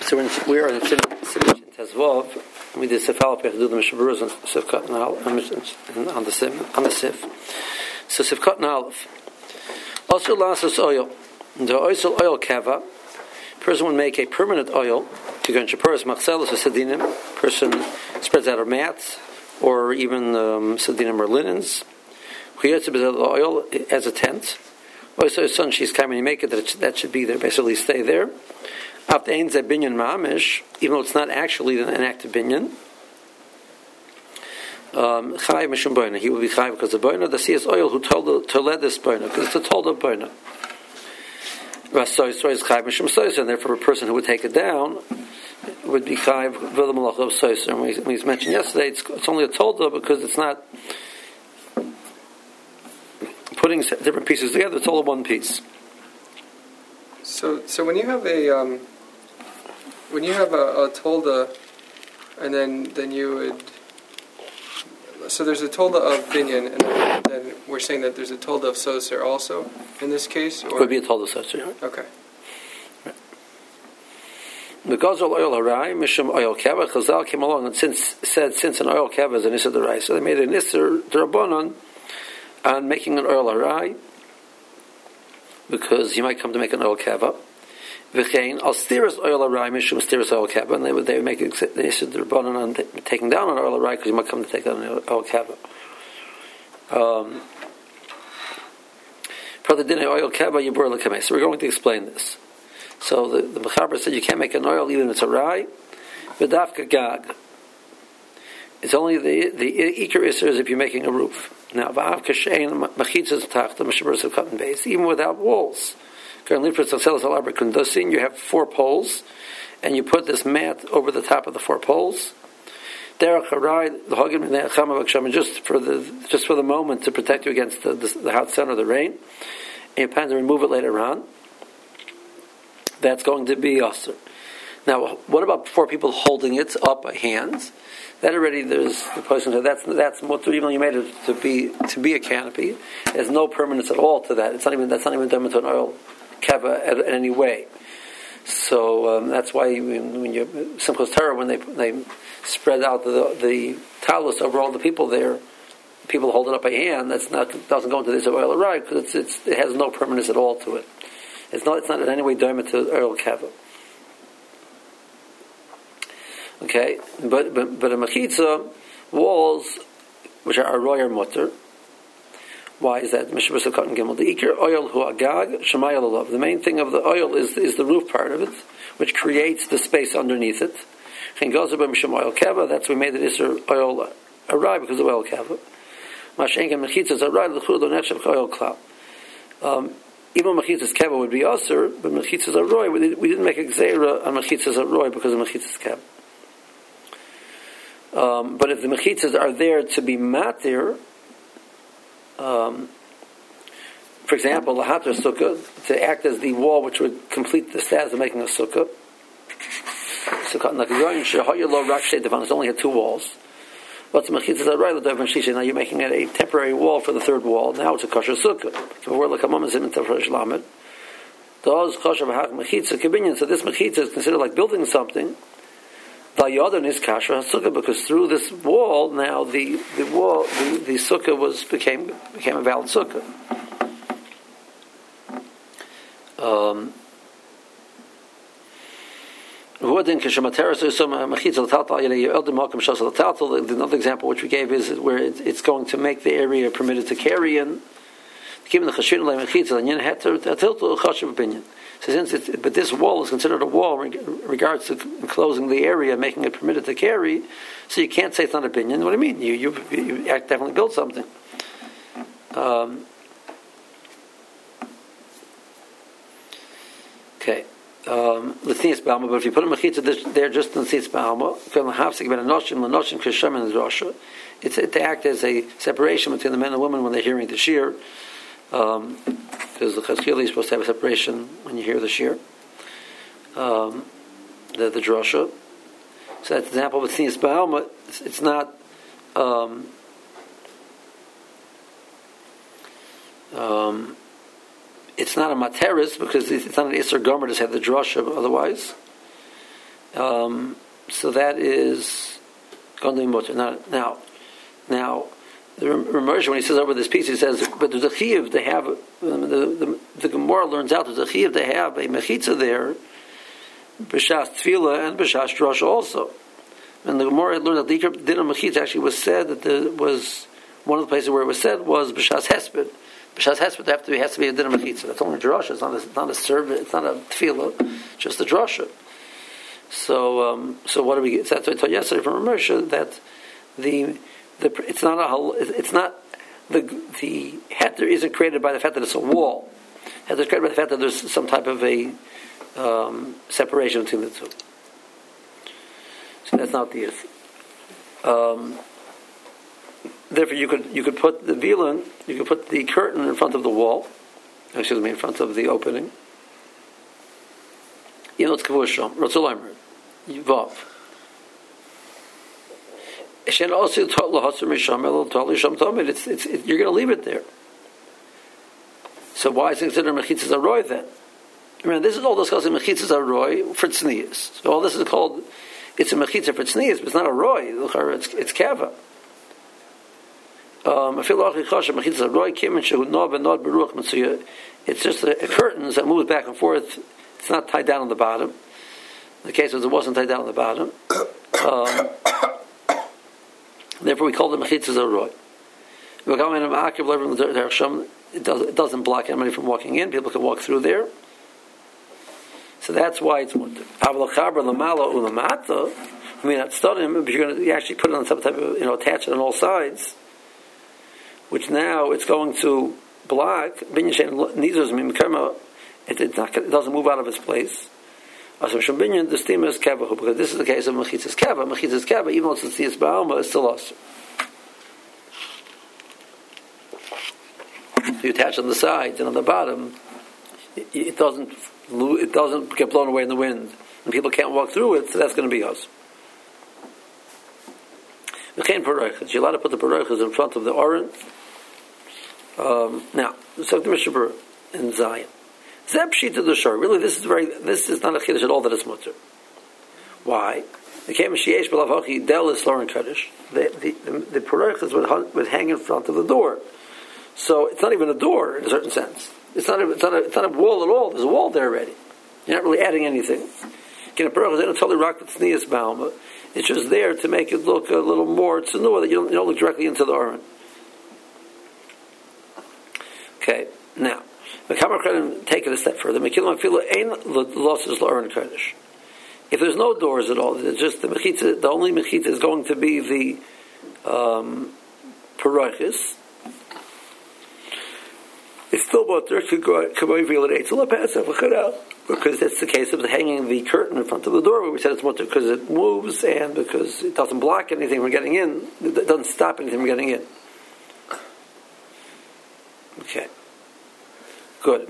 So we are in Simon Tezvov, and we did Sifal Pechdu the Mishaburuz and Sifkat and on the Sif. So Sifkat and Aleph. Also, lasas oil. The oil kava. Person would make a permanent oil. To go in Shapuras Machzelos or Sadinim. Person spreads out her mats or even Sadinim or linens. Oil as a tent. Also, son, she's coming. When you make it, that should be there. Basically, stay there. After Ein Zeh Binyan Ma'amish, even though it's not actually an active binyan, Chayiv Mishum Boina, he will be Chayiv because the Boina, the Siyas oil who told this Boina, because it's a told of Boina. Rasoy is Chayiv Mishum Soyser, and therefore a person who would take it down would be Chayiv V'la Malach of Soyser. And we mentioned yesterday, it's only a told of because it's not putting different pieces together, it's all in one piece. So when you have a tolda, and then you would, so there's a tolda of binyan, and then we're saying that there's a tolda of soser also in this case, or could be a tolda of soser. Yeah. Okay. The Gazal oil harai mishum oil keva. Chazal came along and since an oil keva is an isser derai, so they made an isser derabanan on making an oil harai, because you might come to make an oil keva. V'chein al stiras oil harai mishum stiras oil keva, and they would make the issue derabanan on taking down an oil harai because you might come to take down an oil keva. For the dinner oil keva yibur lekamei. So we're going to explain this. So the Mechaber said you can't make an oil even if it's a harai. V'dafka gag. It's only the ikar isser is if you're making a roof. Now, even without walls, you have 4 poles, and you put this mat over the top of the 4 poles. Just for the moment to protect you against the hot sun or the rain, and you plan to remove it later on. That's going to be usher. Now, what about 4 people holding it up by hands? That already there's the person said that's what even though you made it to be a canopy. There's no permanence at all to that. That's not even done to an oil keva in any way. So that's why when you Simchas Torah when they spread out the talus over all the people there, people hold it up by hand. Doesn't go into this oil harai because it has no permanence at all to it. It's not in any way done to oil keva. Okay, but a mechitza walls, which are aroy or mutter. Why is that? The ikar oil hu agag shemayel alav. The main thing of the oil is the roof part of it, which creates the space underneath it. Oil keva. That's we made it isser oil arai because of oil keva. Mashenka mechitzas arai l'chud lo nechshav oil klal. Even mechitzas keva would be usher, but mechitzas aroy we didn't make a gzeira on mechitzas aroy because of mechitzas keva. But if the mechitzas are there to be matir, for example, lahater sukkah, to act as the wall which would complete the status of making a sukkah. It's only had 2 walls. But the mechitzas are right. Now you're making it a temporary wall for the 3rd wall. Now it's a kosher sukkah. So this mechitza is considered like building something. Vayodan is kasher sukkah because through this wall now the sukkah became a valid sukkah. Another example which we gave is where it's going to make the area permitted to carry in. So but this wall is considered a wall in regards to enclosing the area, making it permitted to carry. So you can't say it's not a binyan. What do you mean? You definitely built something. Okay. L'tnias b'alma, but if you put a mechitza there just in l'tnias b'alma, it's to act as a separation between the men and women when they're hearing the shir. Because the chazkili is supposed to have a separation when you hear the shir, the drasha. So that's an example of tznius ba'alma. It's not. It's not a materis because it's not an isser gomer to have the drasha otherwise. So that is going to be mutter. Now, the Ramesh, when he says over this piece, he says, but there's a chiyuv to have, the Gemara learns out, there's a chiyuv to have a mechitza there, b'shas tefillah and b'shas drasha also. And the Gemara learned that the din of mechitza actually was said that there was, one of the places where it was said was b'shas hesped. B'shas hesped has to be a din of mechitza. That's only drasha. It's not a service. It's not a tefillah. Just a drasha. So what do we get? So that's what I told you yesterday from Ramesh that the heter isn't created by the fact that it's a wall. Heter is created by the fact that there's some type of a separation between the two. So that's not the issue. Therefore, you could put the villain, you could put the curtain in front of the wall. In front of the opening. It's kavusham. Ratzul Vav. You're going to leave it there. So why is it considered mechitzas aroy then? This is all discussing mechitzas aroy for tznius. So all this is called, it's a mechitza for tznius, but it's not a roy. It's kava. It's just a curtains that moves back and forth. It's not tied down on the bottom. The case was it wasn't tied down on the bottom. Therefore, we call them mechitzas aroy. It doesn't block anybody from walking in. People can walk through there. So that's why it's mutter. You actually put it on some type of, attach it on all sides, which now it's going to block. It doesn't move out of its place. Because this is the case of mechitzas keva. Mechitzas keva, even though it's tznius ba'alma, it's still us. If you attach on the sides and on the bottom, it doesn't get blown away in the wind, and people can't walk through it. So that's going to be us. You're allowed to put the parochas in front of the oren. Now, so the Mishnah in Zion. Zeb Shita the Shor. Really, this is not a chiddush at all that it's mutter. Why? The parochas would hang in front of the door. So it's not even a door in a certain sense. It's not a wall at all. There's a wall there already. You're not really adding anything. It's just there to make it look a little more tzenua, that you don't look directly into the aron. Okay, now take it a step further. If there's no doors at all, it's just the mechitza. The only mechitza is going to be the parochis. It's still mutter because that's the case of hanging the curtain in front of the door, where we said it's mutter because it moves and because it doesn't block anything from getting in. It doesn't stop anything from getting in. Okay. Good.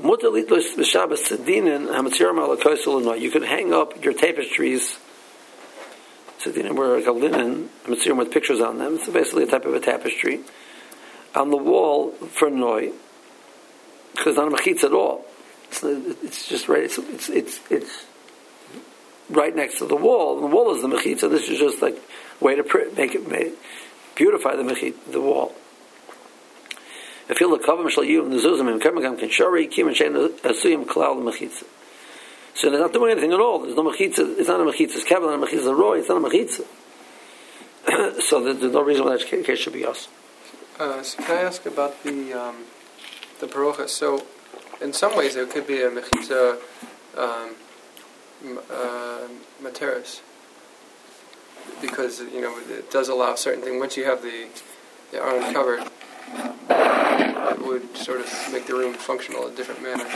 You could hang up your tapestries. Sedinim were like a linen, with pictures on them. It's basically a type of a tapestry on the wall for noi, because it's not a mechitza at all. It's just right. It's right next to the wall. The wall is the mechitza. This is just like way to beautify the wall. I feel the kavam shall you and the zuzim and kemagam can shari kim and shein asuyim klal mechitza. So they're not doing anything at all. There's no mechitza. It's not a mechitza. It's kevin, not a mechitza. Roy. It's not a mechitza. So there's no reason why that case should be us. So can I ask about the parocha? So in some ways it could be a mechitza materis, because it does allow certain things. Once you have the aron covered, it would sort of make the room functional in a different manner.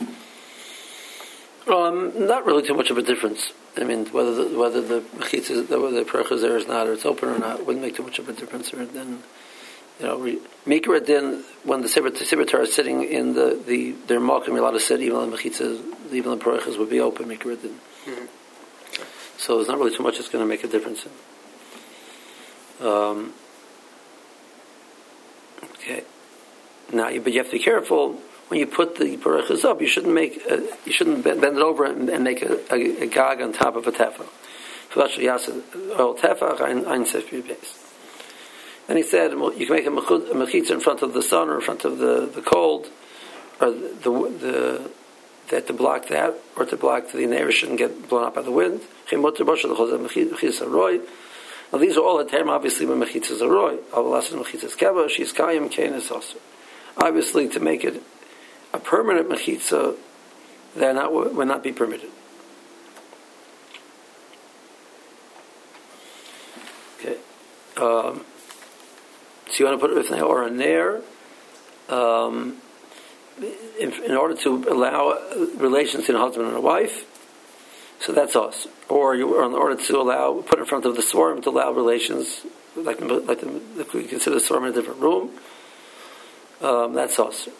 Not really too much of a difference. I mean, whether the mechitza, whether the parocha is there or not, or it's open or not, wouldn't make too much of a difference. Or then, Mikra then when the Sefer Torah is sitting in their malkim, you're allowed to sit even the mechitzas, even the parochas would be open. Mikra then. Mm-hmm. So there's not really too much that's going to make a difference. Okay. Now, but you have to be careful when you put the parochas up. You shouldn't bend it over and make a gag on top of a tefa. Then he said, well, you can make a mechitza in front of the sun or in front of the cold, or that to block that, or to block the air shouldn't get blown up by the wind. Now these are all a term, obviously, when mechitza is a roy. Obviously, to make it a permanent mechitza, will not be permitted. Okay. So you want to put it with or a nair, in order to allow relations between a husband and a wife. So that's us. Or in order to put in front of the swarm to allow relations, we consider the swarm in a different room. That's us.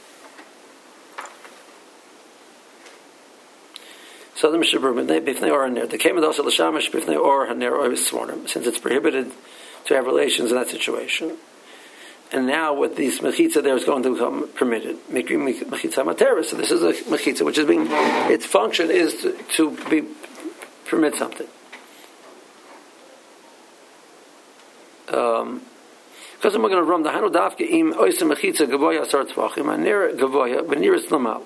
So the Mishabur, bifnei or haner, the came also l'shamash bifnei or haner or swarm, since it's prohibited to have relations in that situation. And now with these mechitza, there is going to become permitted. Mechitza matera. So this is a mechitza which is its function is to permit something. Because we're going to run the hanu dafke im oisem mechitza gavoya asar tvachim haner gavoya b'niris lamal.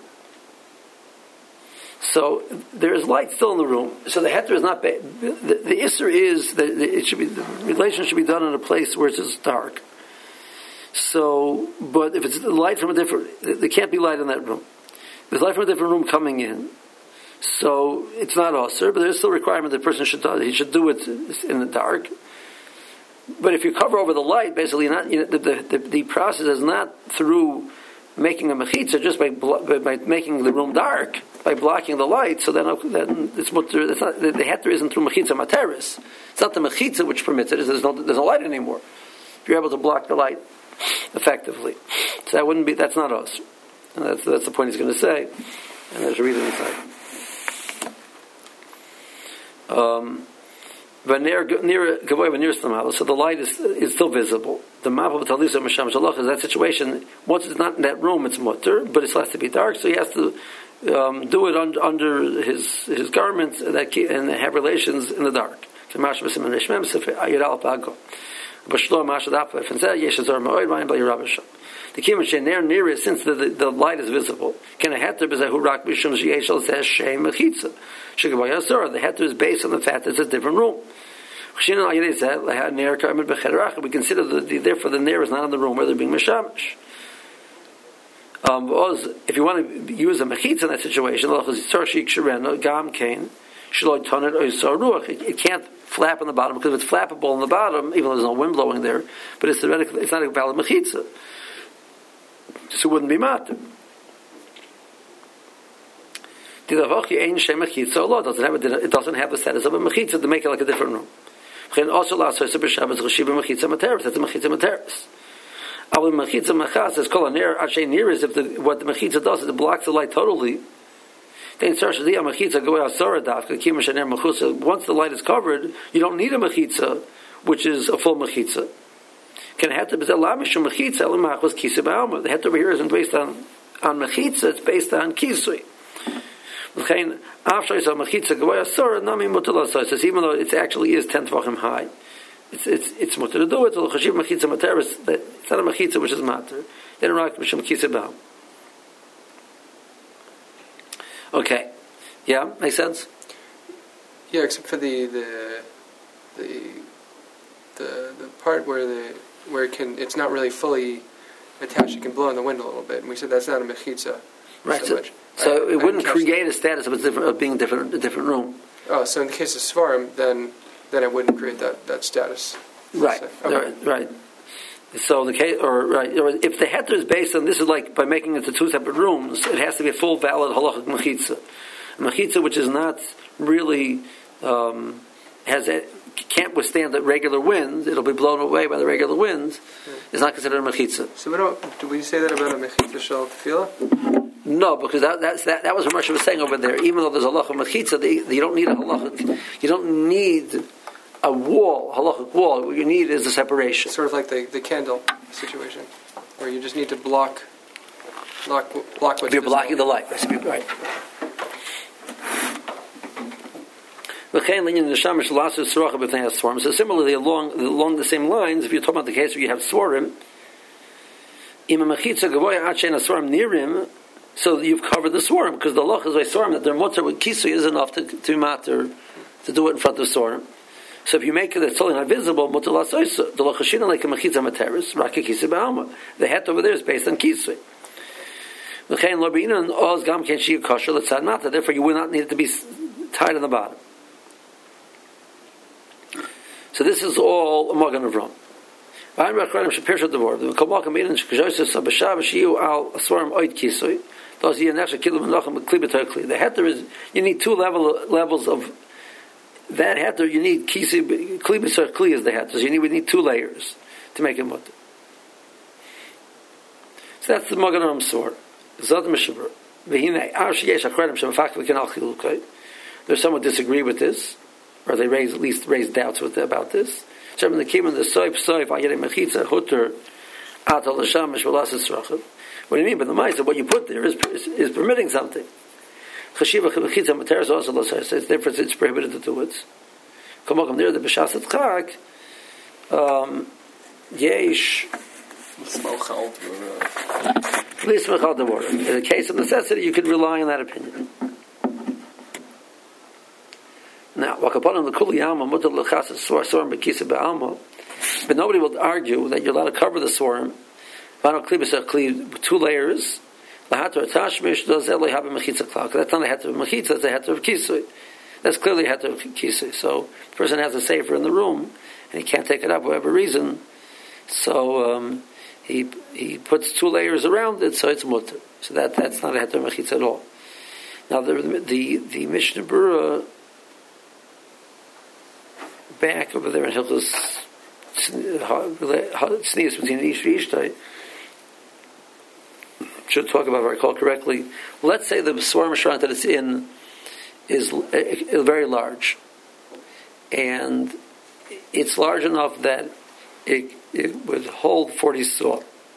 So there is light still in the room. So the heter is not bad. The isser is that the relation should be done in a place where it's dark. So, but if it's light from a different, there can't be light in that room. There's light from a different room coming in, so it's not osir, but there's still a requirement that the person should do it in the dark. But if you cover over the light, basically, the process is not through making a mechitza, just by making the room dark, by blocking the light. So then it's mutter. It's not, the heter isn't through mechitza materis. It's not the mechitza which permits it. There's no light anymore. If you're able to block the light effectively, so that's not us, and that's the point he's going to say, and there's a reason inside. So the light is still visible. The map of Talisa Masham Shalach is that situation. Once it's not in that room, it's mutter, but it still has to be dark, so he has to do it under his garments and have relations in the dark. The kimmah since the light is visible, can a heter b'zehu rak b'shum sheyeshel says shem mechitza. Shekavay asur. The heter is based on the fact that it's a different room. We consider therefore the nair is not in the room where they're being mishamish. If you want to use a mechitza in that situation, it can't flap on the bottom because it's flappable on the bottom, even though there's no wind blowing there. But it's not a valid mechitza, so it wouldn't be matter. It doesn't have the status of a mechitza to make it like a different room. Also, that's a mechitza materis. Our mechitza machas is called a ner. Ashay ner is if what the mechitza does is it blocks the light totally. Once the light is covered, you don't need a mechitza, which is a full mechitza. The heter over here isn't based on mechitza; it's based on kisui. Even though it actually is 10 tvachim high, it's mutter to do it. It's not a mechitza which is matter. They don't rock mishum kisui. Okay, yeah, makes sense. Yeah, except for the part where it's not really fully attached. It can blow in the wind a little bit, and we said that's not a mechitza. Right. So it wouldn't create a status of being a different room. Oh, so in the case of svarim, then it wouldn't create that status. Right. So, okay. Right. So the case, or if the heter is based on this is like by making it to two separate rooms, it has to be a full valid halachic mechitza. A mechitza which is not really can't withstand the regular winds; it'll be blown away by the regular winds. Is not considered a mechitza. So do we say that about a mechitza shel tefillah? No, because that was what Moshe was saying over there. Even though there's a halacha mechitza, you don't need a halacha. You don't need a wall, halachic wall. What you need is a separation. Sort of like the candle situation, where you just need to block what's if you're blocking the light. Right. So similarly, along the same lines, if you're talking about the case where you have svarim, so you've covered the svarim, because the loch is by svarim that their mutter with kisui is enough to matter to do it in front of svarim. So if you make it totally not visible, mutter lasoisa, the lochashina like a mechitza materis, raka kisui ba'alma. The het over there is based on kisui. Therefore, you would not need it to be tied on the bottom. So this is all a Magen Avram. The heter is, you need two levels of that heter. You need kli b'sar kli is the heter. So we need two layers to make it mutter. So that's the Magen Avram sword. There's some who disagree with this, or they at least raise doubts about this. What do you mean? But the Ma'aseh, what you put there is permitting something. It's different, it's prohibited to do it. There, the B'shas Tzchak, yesh. In the case of necessity, you could rely on that opinion. Now, but nobody will argue that you're allowed to cover the svarim, two layers. That's not a heter of mechitza, that's a heter of kisui. That's clearly a heter of kisui. So, the person has a sefer in the room, and he can't take it up for whatever reason. So, he puts two layers around it, so it's mutter. So that's not a heter of mechitza at all. Now, the Mishnah Berurah back over there in Hilchos Tznius between Ish and Ishtai should talk about, if I recall correctly. Let's say the Svarim Shrant that it's in is very large, and it's large enough that it would hold 40 saw.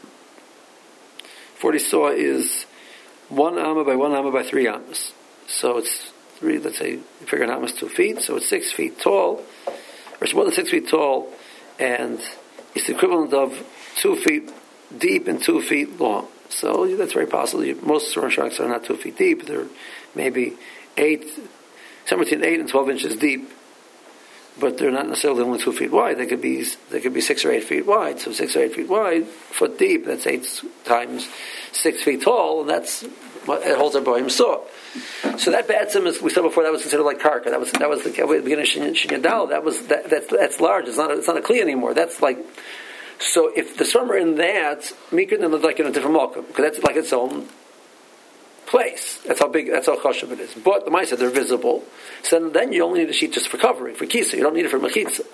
40 saw is 1 amma by 1 amma by 3 ammas. So it's three. Let's say you figure an amma is 2 feet, so it's 6 feet tall. Or it's more than 6 feet tall, and it's the equivalent of 2 feet deep and 2 feet long. So that's very possible. Most Svarim Shraks are not 2 feet deep. They're maybe somewhere between 8 and 12 inches deep, but they're not necessarily only 2 feet wide. They could be 6 or 8 feet wide. So 6 or 8 feet wide, foot deep. That's 8 times 6 feet tall, and it holds a boim saw. So that batsim, as we said before, that was considered like karka. That was the beginning of Shinyadal. That's large. It's not a kli anymore. That's like, so if the svarim are in that, mikra then like in a different malkum, because that's like its own place. That's how big. That's how chashuv it is. But the Ma'aseh, they're visible. So then you only need a sheet just for covering, for kisa. You don't need it for mechitza.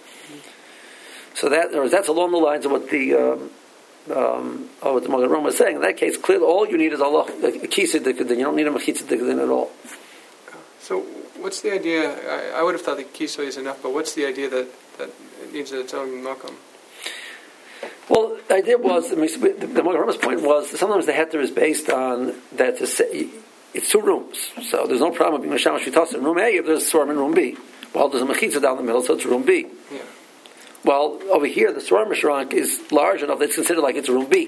So that's along the lines of what the what the Magen Avram was saying. In that case, clearly all you need is Allah, a kisa dikadin. You don't need a mechitza dikadin at all. So what's the idea? I would have thought that kisa is enough, but what's the idea that it needs its own makam? Well, the idea was, the Magen Avram's point was, sometimes the heter is based on that it's 2 rooms. So there's no problem being Mashamash Vitasa in room A if there's a svarim in room B. Well, there's a mechitza down the middle, so it's room B. Yeah. Well, over here, the Svarim Mishrank is large enough that it's considered like it's room B.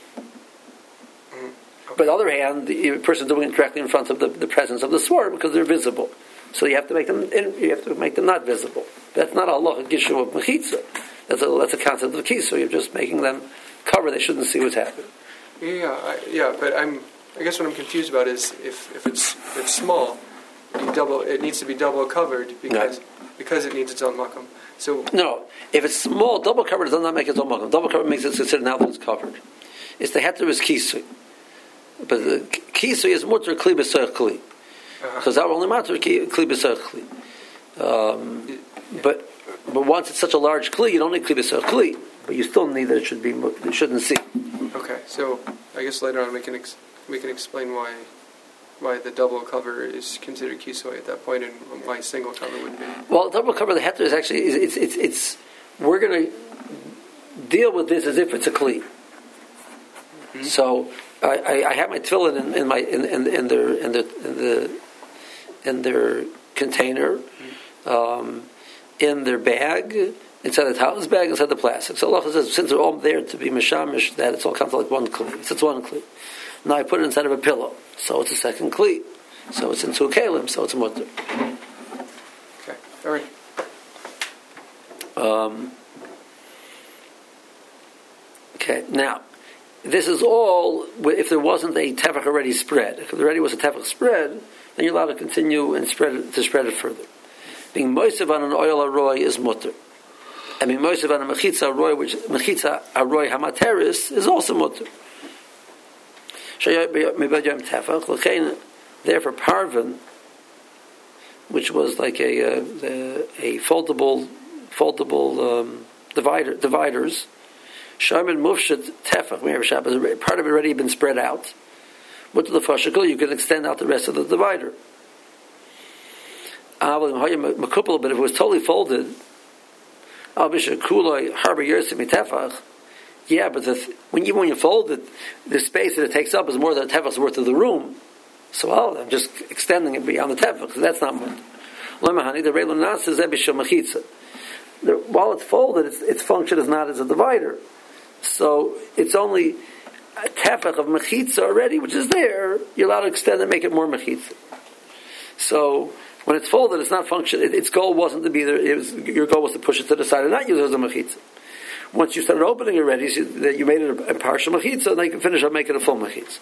Mm-hmm. Okay. But on the other hand, the person doing it directly in front of the presence of the Svarim because they're visible. So you have to make them not visible. That's not Allah Gishu of Mechitza. That's a concept of Kisu. You're just making them cover. They shouldn't see what's happening. Yeah, but I guess what I'm confused about is if it's small, it needs to be double covered because it needs its own makam. So no, if it's small, double covered does not make its own makam. Double covered makes it considered now that it's covered. It's the heter is kisui, but the kisui is mutter kli b'soich kli, because that will only matter kli b'soich kli. But once it's such a large kli, you don't need kli b'soich kli, but you still need that it shouldn't see. Okay, so I guess later on we can explain why the double cover is considered kisui at that point, and why single cover would be. Well, double cover, the heter is actually it's we're going to deal with this as if it's a kli. Mm-hmm. So I have my tefillin in their container. Mm-hmm. in their bag, inside the talus bag, inside the plastic. So Allah says, since they're all there to be mishamish, that it's all counts like one kli. So it's one kli. Now I put it inside of a pillow, so it's a second kli. So it's into a kalim, so it's a mutter. Okay, all right. Okay, now, this is all if there wasn't a tefach already spread. If there already was a tefach spread, then you're allowed to continue and spread it further. Being moisev on an oil aroy is mutter. I mean, moisev on a mechitza aroy, which mechitza aroy hamateris, is also mutter. Therefore, parvin, which was like a foldable dividers. Sharman mufshet tefach me'er Shabbos. Part of it already been spread out. But to the fashikul, you can extend out the rest of the divider. But if it was totally folded, yeah, but when you fold it, the space that it takes up is more than a tefach's worth of the room. So I'm just extending it beyond the tefach. So that's not much. While it's folded, its function is not as a divider. So it's only a tefach of mechitza already, which is there. You're allowed to extend and make it more mechitza. So when it's folded, it's not function. Its goal wasn't to be there. Your goal was to push it to the side and not use it as a mechitza. Once you started opening it already, so that you made it a partial mechitza, then you can finish up making a full mechitza.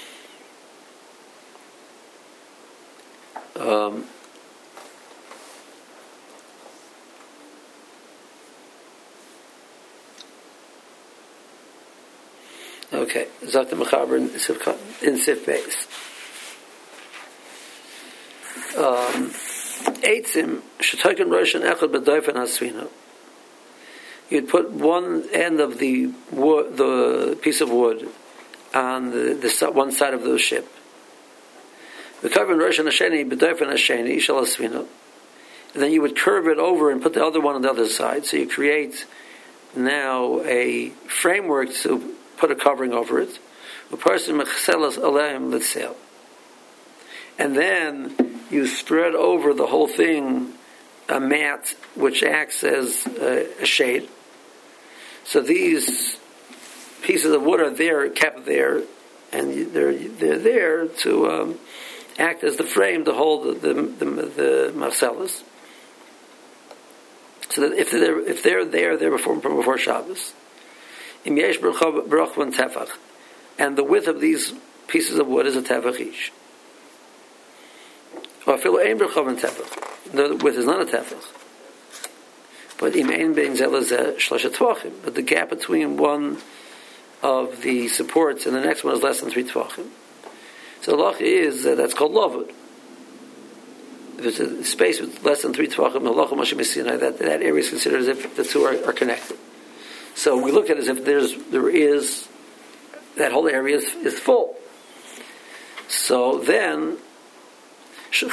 Okay, Zakta Mechaber in Sif Beis. Eitzim Shetoken Rosh and Echad B'Doifen Hasvina. You'd put one end of the piece of wood on the one side of the ship. The carbon Rosh and Hasheni B'Doifen Hasheni Shal Hasvina. And then you would curve it over and put the other one on the other side. So you create now a framework to put a covering over it. And then you spread over the whole thing a mat which acts as a shade. So these pieces of wood are there, kept there, and they're there to act as the frame to hold the marcellus. So that if they're there before Shabbos. And the width of these pieces of wood is a tefach each. The width is not a tefach. But the gap between one of the supports and the next one is less than 3 tvachim. So the halacha is that's called lavud. If it's a space with less than 3 tvachim, that area is considered as if the two are connected. So we look at it as if there is that whole area is full. So then the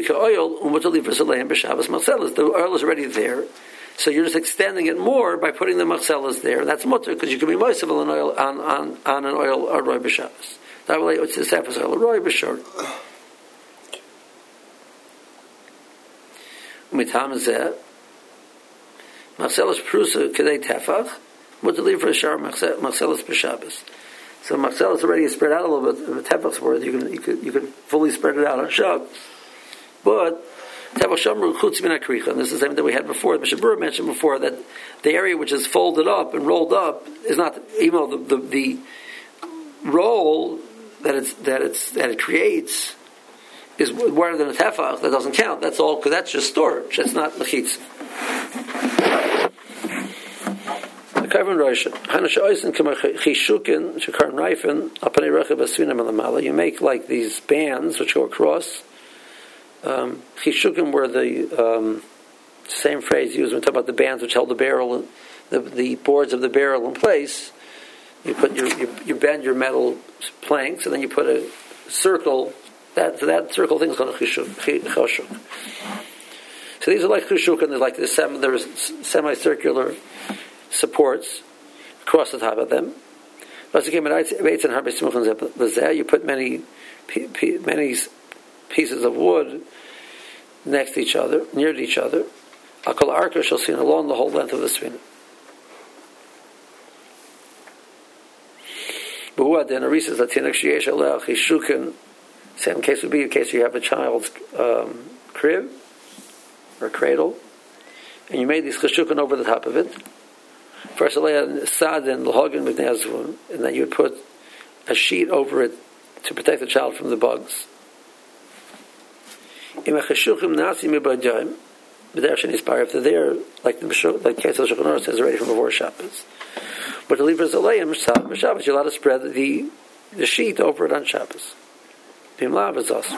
oil is already there. So you're just extending it more by putting the marcellus there. And that's mutter because you can be moisev an oil on an oil arroy b'Shabbos. That way it's the surface oil arroy b'shor. Umitam zeh marcellus prusa kedei tefach. What to leave for a shar marcellus b'Shabbos. So marcellus already is spread out a little bit. The tefach's worth you can fully spread it out on Shabbos. But tefach shamru chutz min hakricha, and this is something that we had before. Mishnah Berurah mentioned before that the area which is folded up and rolled up is not, even though the roll that it creates is wider than a tefach. That doesn't count. That's all because that's just storage. That's not mechitza. You make like these bands which go across. Chishukim were the same phrase used when we talk about the bands which held the barrel, the boards of the barrel in place. You put you bend your metal planks, and then you put a circle. That circle thing is called a chishuk. So these are like chishukim. They're like there's semicircular supports across the top of them. You put many pieces of wood next to each other, near to each other. Akol arka shall see along the whole length of the svina. But what then? Arises latinik sheyesh aleh chishukin. Same case would be in case you have a child's crib or cradle, and you made these cheshukin over the top of it. First, sad and l'hogan b'nei, and then you would put a sheet over it to protect the child from the bugs. If they're there, like the case of Shulchan Aruch says already from before Shabbos. But to leave for Zaleim Shabbos, you're allowed to spread the sheet over it on Shabbos. Bimlav is awesome.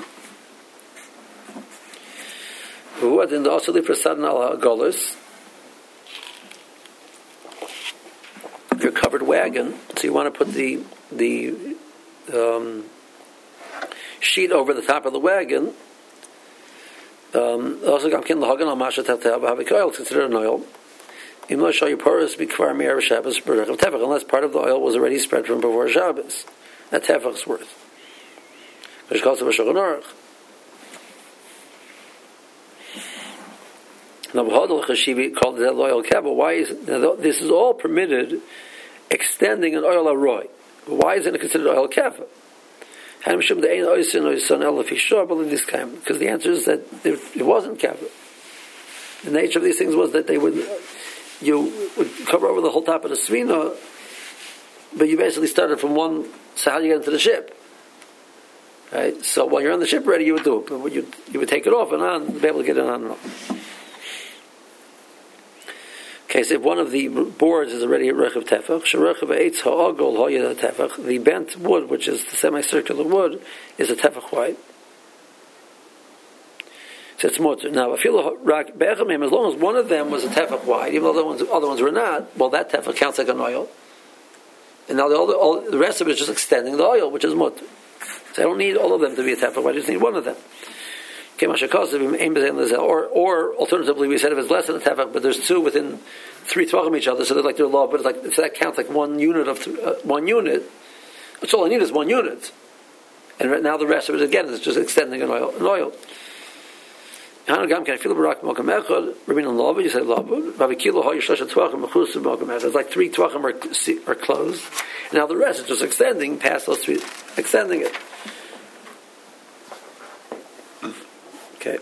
Who then also leave for Sadan al Golis, your covered wagon. So you want to put the sheet over the top of the wagon. Also, Gamkin Lahagan al Masha Tav Havik oil is considered an oil. Unless part of the oil was already spread from before Shabbos, a tefach's worth. Which calls it a Shulchan Aruch. Now, called the oil keva. Why is this is all permitted? Extending an oil arroy. Why isn't it considered oil keva? Because the answer is that it wasn't keva. The nature of these things was that you would cover over the whole top of the svina, but you basically started from one. So how do you get into the ship? Right. So while you're on the ship ready, you would do it, but you would take it off and on, be able to get it on and off. Okay, so if one of the boards is already a rechav tefach, sherechav eitz ha'agol ha'yed tefach, the bent wood, which is the semicircular wood, is a tefach wide. So it's mutter. Now, as long as one of them was a tefach wide, even though the other ones were not, well, that tefach counts like an oil. And now the rest of it is just extending the oil, which is mutter. So I don't need all of them to be a tefach wide, I just need one of them. Or alternatively, we said if it's less than a tefach, but there's two within 3 tvachim each other, so they're like their law, but it's like if that counts like 1 unit of 1 unit. That's all I need is 1 unit, and right now the rest of it again is just extending an oil. Can I feel barak mokum echad? Rabbi Lava, you say Lava. Rabbi Kilo ha yishlosh tvachim mechusum mokum echad. It's like 3 tvachim are closed, and now the rest is just extending past those 3, extending it. Okay.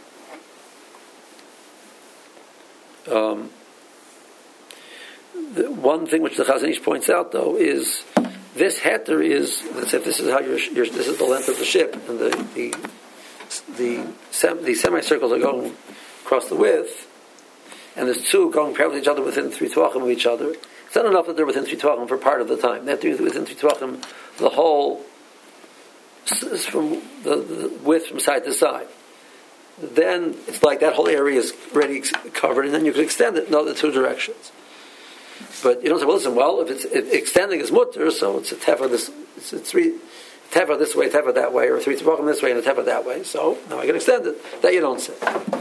The one thing which the Chazon Ish points out, though, is this heter is, let's say, if this is how this is the length of the ship, and the semicircles are going across the width, and there's 2 going parallel to each other within 3 tvachim of each other. It's not enough that they're within 3 tvachim for part of the time. They have to be within 3 tvachim the whole, from the width from side to side. Then it's like that whole area is already covered, and then you can extend it in the 2 directions. But you don't say, well, listen, if extending is mutter, so it's a tefah this, it's 3 tefah this way, tefah that way, or 3 tefachim this way and a tefah that way. So now I can extend it. That you don't say.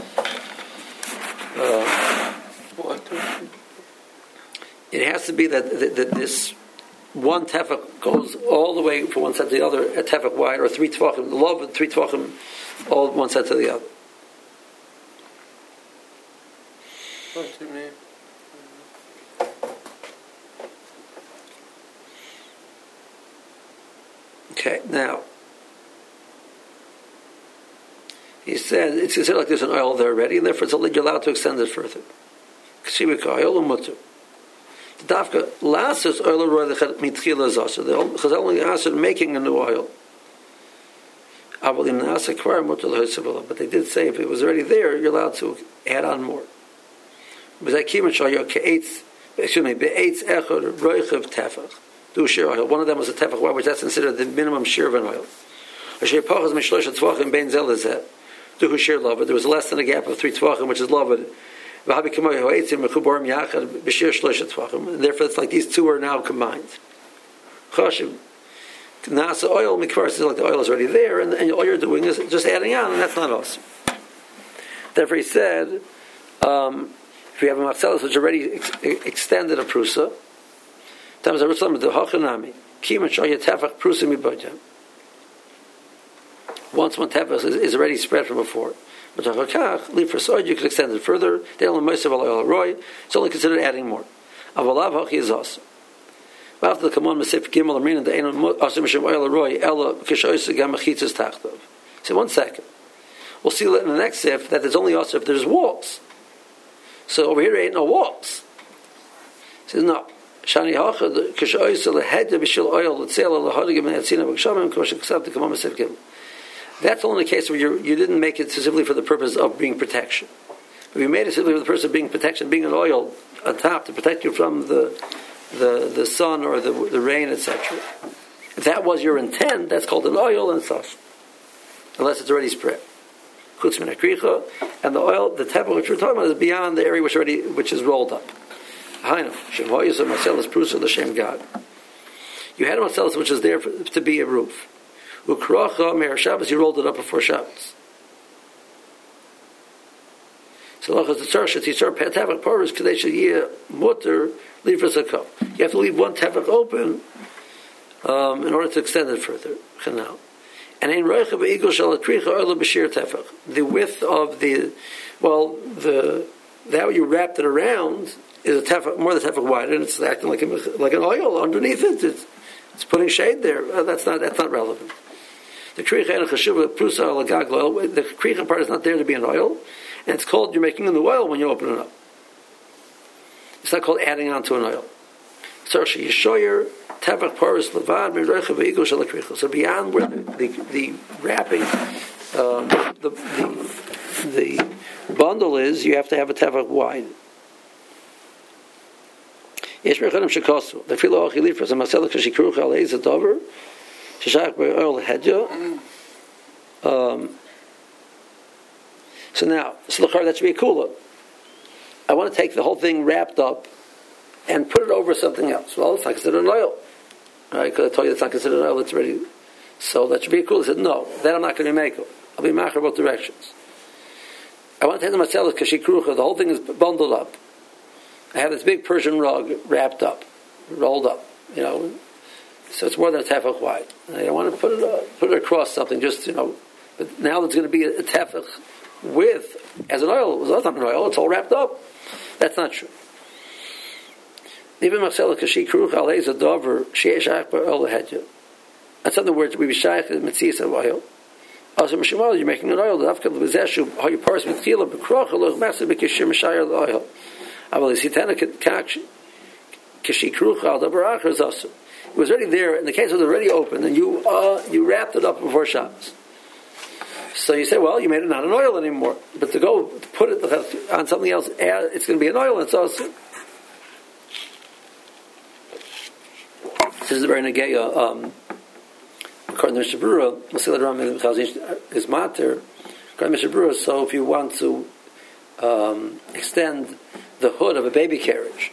It has to be that this one tefach goes all the way from one side to the other, a tefach wide, or 3 tefachim, the love of 3 tefachim, all one side to the other. Okay, now he said it's considered like there's an oil there already, and therefore you're allowed to extend it further. The dafka lasses oil roy the mitchila zasa. The Chazal only asked making a new oil. But they did say if it was already there, you're allowed to add on more. One of them was a tefach oil, which that's considered the minimum share of an oil. There was less than a gap of 3 tvachim, which is loved. And therefore, it's like these 2 are now combined. Nasa oil mikvar is like the oil is already there, and all you're doing is just adding on, and that's not awesome. Therefore, he said, if you have a machzelis which already extended a prusa, times Jerusalem the hachanami kiman shoya tefach prusa mibodja. Once one tefach is already spread from before, Leave for soy, you could extend it further. It's only considered adding more. Avalav is also. After the Kamon Masif Gimel Amrin and the Ein Asim Shem Oil Roy Ella Kishois Gam Machitzas Tachtov. So 1 second. We'll see in the next sif that there's only also if there's walls. So over here there ain't no walls. He says no. Shani Hacha Kishois Lehed Bishil Oil Letzela Lehadigim Netzina B'Kshamim Kosh Ksab the Kamon Masif Gimel. That's only the case where you didn't make it specifically for the purpose of being protection. If you made it simply for the purpose of being protection, being an oil on top to protect you from the sun or the rain, etc. If that was your intent, that's called an oil and such. Unless it's already spread. And the oil, the tefach which we're talking about, is beyond the area which is rolled up. You had a Marcellus which is there to be a roof. You rolled it up before Shabbos. So you have to leave one tefach open in order to extend it further. And in the width of that you wrapped it around is a tefach, more than tefach wide, and it's acting like an oil underneath it. It's putting shade there. That's not relevant. The kricha part is not there to be an oil, and it's called you're making an oil when you open it up. It's not called adding on to an oil. So beyond where the wrapping, the bundle is, you have to have a tefach wide. So now, that should be a kula. I want to take the whole thing wrapped up and put it over something else. Well, it's not considered an oil. Right? Because I told you it's not considered an oil, it's ready. So that should be a kula. I said, no, that I'm not going to make it. I'll be macher both directions. I want to take the Marcellus Kashikrucha, the whole thing is bundled up. I have this big Persian rug wrapped up, rolled up, so it's more than a tefach wide. I want to put it across something, but now there's going to be a tefach with, as an oil. Well, that's not an oil, it's all wrapped up. That's not true. Even Marcellus Kashikrucha Aleza Dover, Sheishach Ba'ol Hedja. That's other words, we be shaykh in Metzias of oil. Also, you're making an oil. How you parse with chila b'kroch loch massive b'kishir mishayir the oil. Aval isitana kashikrucha al dabarach is also. It was already there, and the case was already open, and you wrapped it up before Shabbos. So you say, well, you made it not an oil anymore, but to go put it on something else, it's going to be an oil. And it's also this is very negeya. According to Mishnah Berurah, Masilat Ram is mater. According to Mishnah Berurah, so if you want to extend the hood of a baby carriage,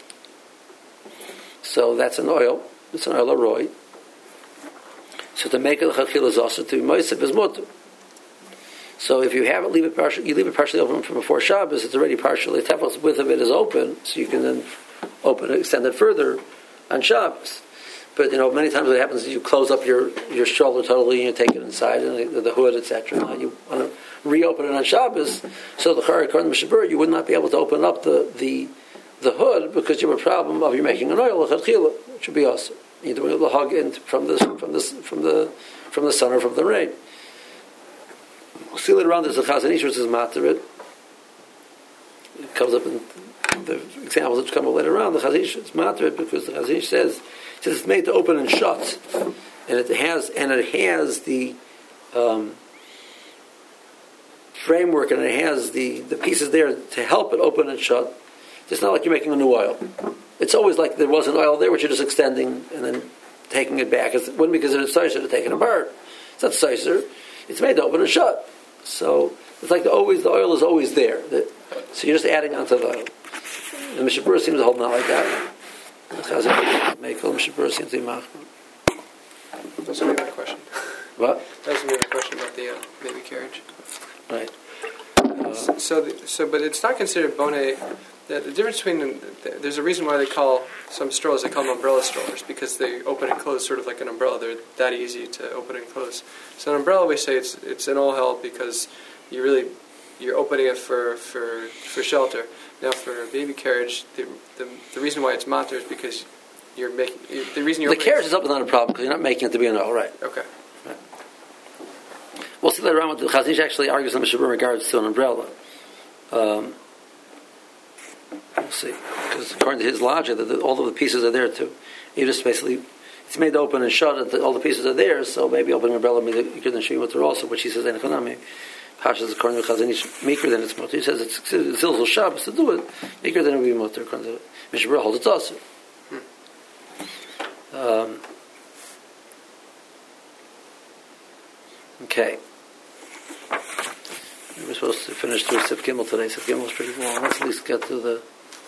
so that's an oil. It's an oil roy. So to make it l'chachil is also to be moisef is mutter. So if you have it, leave it partially open from before Shabbos. It's already partially tefach's width of it is open, so you can then extend it further on Shabbos. But many times what happens is you close up your shoulder totally and you take it inside and the hood, etc. Now you want to reopen it on Shabbos. So the Chari according to Mishnah Berurah, you would not be able to open up the hood because you have a problem of you making an oil. It should be awesome. You're doing the hug in from the sun or from the rain. We'll see later on. There's a Chazon Ish which is materit. It comes up in the examples which come up later on. The Chazon Ish is materit because the Chazon Ish says it's made to open and shut, and it has the framework, and it has the pieces there to help it open and shut. It's not like you're making a new oil. It's always like there was an oil there which you're just extending and then taking it back. It wouldn't be considered sizer to take it apart. It's not sizer. It's made to open and shut. So it's like the oil is always there. So you're just adding onto the oil. The Mishnah Berurah seems to hold not like that. That's a good question. What? That was a good question about the baby carriage. Right. But it's not considered bonnet. The difference between there's a reason why they call some strollers them umbrella strollers because they open and close sort of like an umbrella. They're that easy to open and close. So an umbrella we say it's an all help because you really you're opening it for shelter. Now for a baby carriage, the reason why it's matter is because you're making the reason you're the carriage is up is not a problem because you're not making it to be an oil, right? Okay. Right. We'll see later on what the Chazon Ish actually argues on Mishabur in regards to an umbrella. We'll see, because according to his logic, that all of the pieces are there too. You just basically, it's made open and shut. All the pieces are there, so maybe opening an umbrella means you can show you also, which he says in economy. Pashas according to Chazon Ish, meeker than it's mutter. He says it's Zilzul Shabbos to do it. Meeker than it would be mutter. According to Mishabur holds it's also. Okay. We were supposed to finish through Sif Gimel today. Sif Gimel is pretty long. Let's at least get to the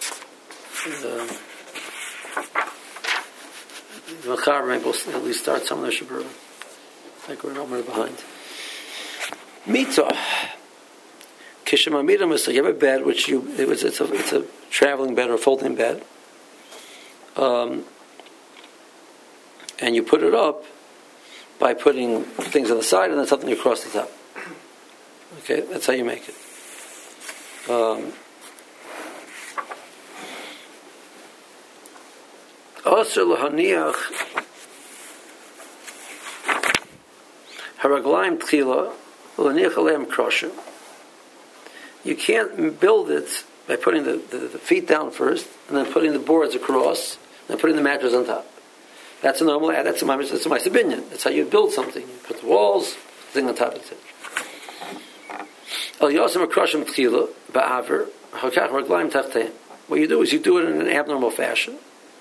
Machar. Maybe we'll at least start some of the Shabbat. I think we're not more behind. Mita. Kishamamidam is you have a bed which it's a traveling bed or a folding bed. And you put it up by putting things on the side and then something across the top. Okay, that's how you make it. Asr lahaniach haraglaim tchila lahaniach aleim krosher. You can't build it by putting the feet down first and then putting the boards across and then putting the mattress on top. That's a normal. That's a ma'aseh. That's how you build something. You put the walls, thing on top of it. What you do is you do it in an abnormal fashion.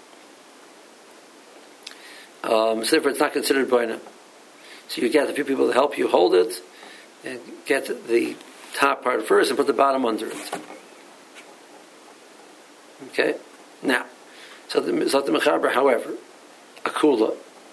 So therefore it's not considered boina. So you get a few people to help you hold it and get the top part first and put the bottom under it. Okay? Now, so the Mechaber, however, a kula.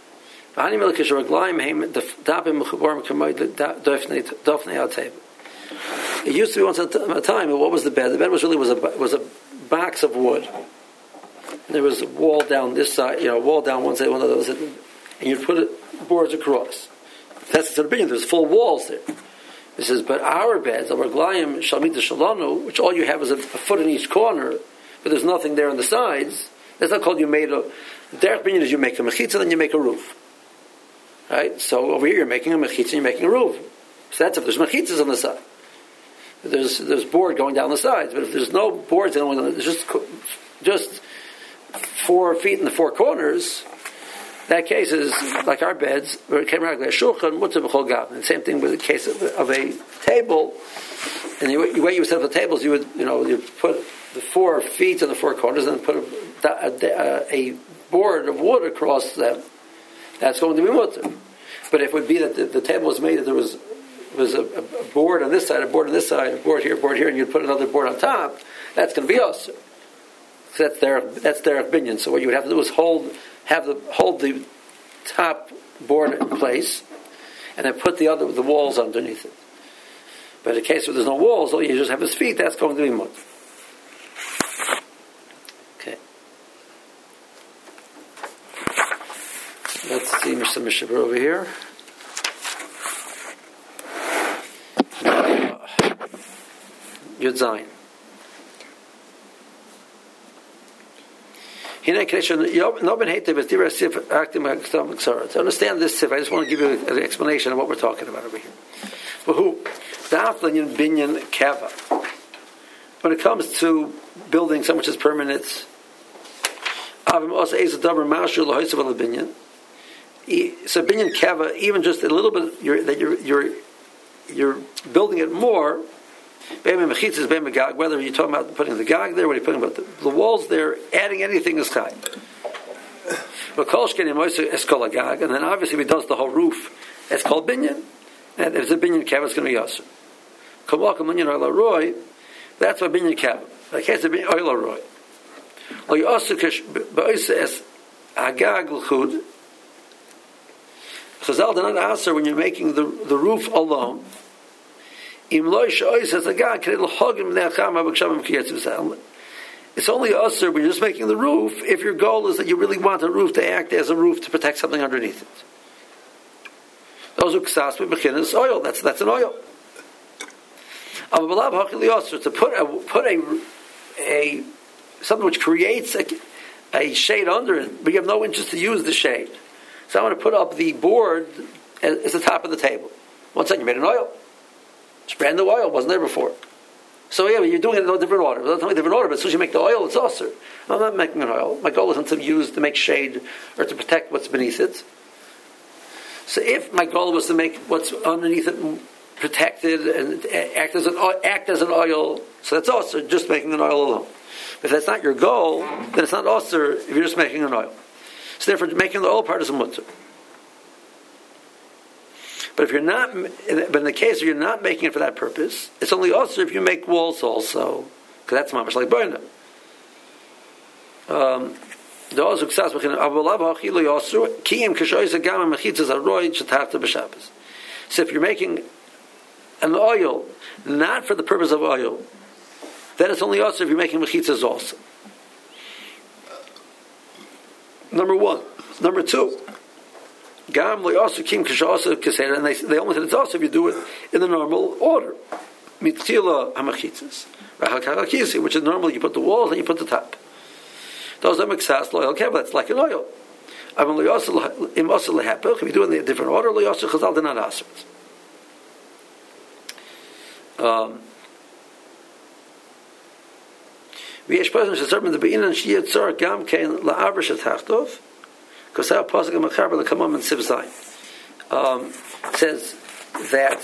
It used to be once upon a time. What was the bed? The bed was a box of wood. And there was a wall down this side, wall down one side, one other side, and you'd put boards across. That's the beginning. There's full walls there. It says, but our beds, our glayim shalmita shalanu, which all you have is a foot in each corner, but there's nothing there on the sides. That's not called you made a. The derech binyan is you make a mechitza, then you make a roof. Right? So over here you're making a mechitza, and you're making a roof. So that's if there's mechitzas on the side. There's board going down the sides, but if there's no boards going on, there's just 4 feet in the 4 corners. That case is like our beds, where it came around like a shulchan, mutzah b'chol gav. And the same thing with the case of a table. And the way you would set up the tables, you would put the 4 feet in the 4 corners, and then put a board of wood across them. That's going to be mutzah. But if it would be that the table was made that there was a board on this side, a board on this side, a board here, and you'd put another board on top, that's going to be us. So that's their opinion. So what you would have to do is hold the top board in place, and then put the walls underneath it. But in the case where there's no walls, all you just have his feet, that's going to be mud. Okay. Let's see Mr. Mishabur over here. Yud Zayin. To understand this sif, I just want to give you an explanation of what we're talking about over here. When it comes to building something which is permanent, so binyan keva, even just a little bit, you're building it more. Whether you're talking about putting the gag there, whether you're putting about the walls there, adding anything is chai. And then obviously if he does the whole roof, it's called binyan. And if it's a binyan kev, it's going to be yasser. That's what binyan kev. Like it's a binyan oil roy. Or you also es agag l'chud. Chazal did not answer when you're making the roof alone. It's only usher when you're just making the roof if your goal is that you really want the roof to act as a roof to protect something underneath it. Those who ksas with mechin is oil. That's an oil. To put a something which creates a shade under it, but you have no interest to use the shade. So I want to put up the board as the top of the table. One second, you made an oil. It's brand new oil, wasn't there before. So yeah, but you're doing it in a different order. It's not a different order, but as soon as you make the oil, it's also. I'm not making an oil. My goal isn't to use to make shade or to protect what's beneath it. So if my goal was to make what's underneath it protected and act as an oil, so that's also just making an oil alone. If that's not your goal, then it's not also if you're just making an oil. So therefore, making the oil part is a mutter. But if you're not, but in the case where you're not making it for that purpose, it's only also if you make walls also, because that's mamash like burner. So if you're making an oil not for the purpose of oil, then it's only also if you're making mechitzas also. Number one. Number two. Gam also kim also kasera, and they only said it's also if you do it in the normal order. Mitzila hamachitzas, which is normally you put the walls and you put the top. Those are mixas loyal keva. That's like an oil. If you do it in a different order, loyal chazal did not ask it. V'yesh person sheserben the be'inan shiyat tzor gam kein la'avr shetachtov. Because our pasuk in Mechaber l'kamam and Siv Zayin says that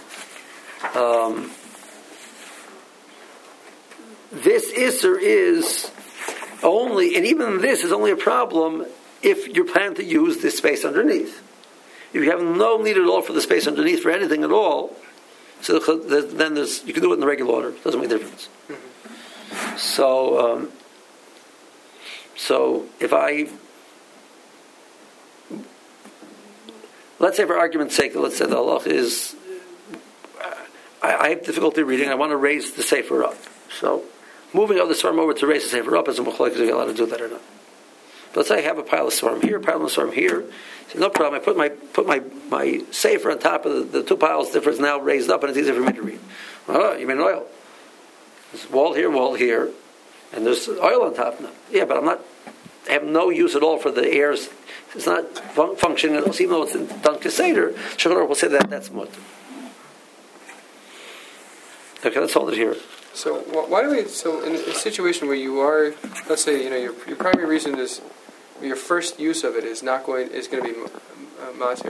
this Isser is only, and even this is only a problem if you're planning to use this space underneath. If you have no need at all for the space underneath for anything at all, so then you can do it in the regular order. It doesn't make a difference. Mm-hmm. So if let's say for argument's sake, let's say the halach is, I have difficulty reading, I want to raise the sefer up. So, moving all the svarim over to raise the sefer up is a machlokes if you're allowed to do that or not. But let's say I have a pile of svarim here, a pile of svarim here. So no problem, I put my sefer on top of the two piles, the is now raised up and it's easier for me to read. Oh, you made an oil. There's wall here, and there's oil on top now. Yeah, but I have no use at all for the airs. It's not functioning, even though it's done Keseder, Shulchan will say that's mut. Okay, let's hold it here. So why do we? So in a situation where you are, let's say, your primary reason is your first use of it is going to be matir.